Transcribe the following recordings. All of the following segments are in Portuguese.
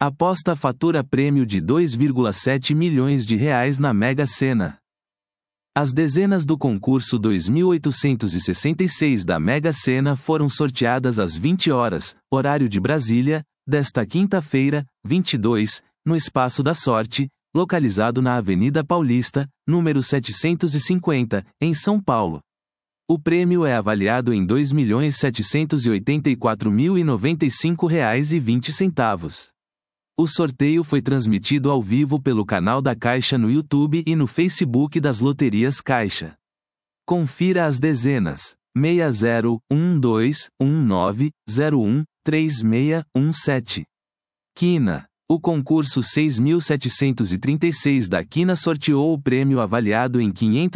Aposta fatura prêmio de 2,7 milhões de reais na Mega Sena. As dezenas do concurso 2866 da Mega Sena foram sorteadas às 20 horas, horário de Brasília, desta quinta-feira, 22, no Espaço da Sorte, localizado na Avenida Paulista, número 750, em São Paulo. O prêmio é avaliado em R$ 2.784.095,20. O sorteio foi transmitido ao vivo pelo canal da Caixa no YouTube e no Facebook das Loterias Caixa. Confira as dezenas: 601219013617. Quina. O concurso 6.736 da Quina sorteou o prêmio avaliado em R$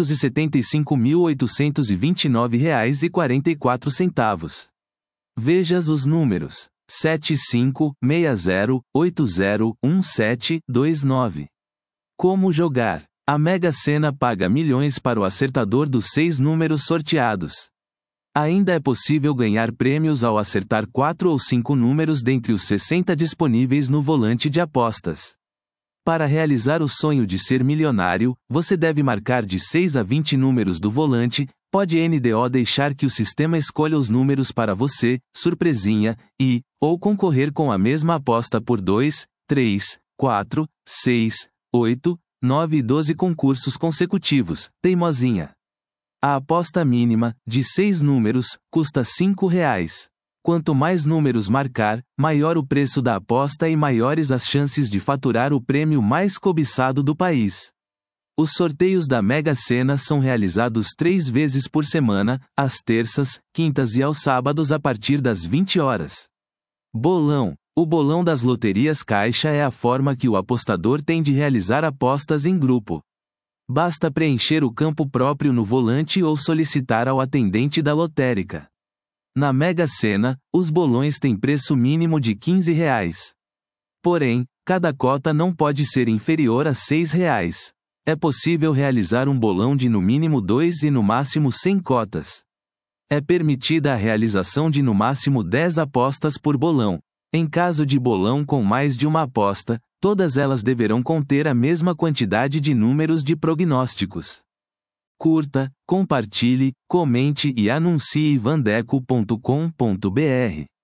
575.829,44. Veja os números: 7560801729. Como jogar? A Mega Sena paga milhões para o acertador dos 6 números sorteados. Ainda é possível ganhar prêmios ao acertar 4 ou 5 números dentre os 60 disponíveis no volante de apostas. Para realizar o sonho de ser milionário, você deve marcar de 6 a 20 números do volante, pode NDO deixar que o sistema escolha os números para você, surpresinha, ou concorrer com a mesma aposta por 2, 3, 4, 6, 8, 9 e 12 concursos consecutivos, teimosinha. A aposta mínima, de 6 números, custa R$ 5. Quanto mais números marcar, maior o preço da aposta e maiores as chances de faturar o prêmio mais cobiçado do país. Os sorteios da Mega Sena são realizados 3 vezes por semana, às terças, quintas e aos sábados a partir das 20 horas. Bolão. O bolão das Loterias Caixa é a forma que o apostador tem de realizar apostas em grupo. Basta preencher o campo próprio no volante ou solicitar ao atendente da lotérica. Na Mega Sena, os bolões têm preço mínimo de R$ 15. Porém, cada cota não pode ser inferior a R$ 6. É possível realizar um bolão de no mínimo 2 e no máximo 100 cotas. É permitida a realização de no máximo 10 apostas por bolão. Em caso de bolão com mais de uma aposta, todas elas deverão conter a mesma quantidade de números de prognósticos. Curta, compartilhe, comente e anuncie vandeco.com.br.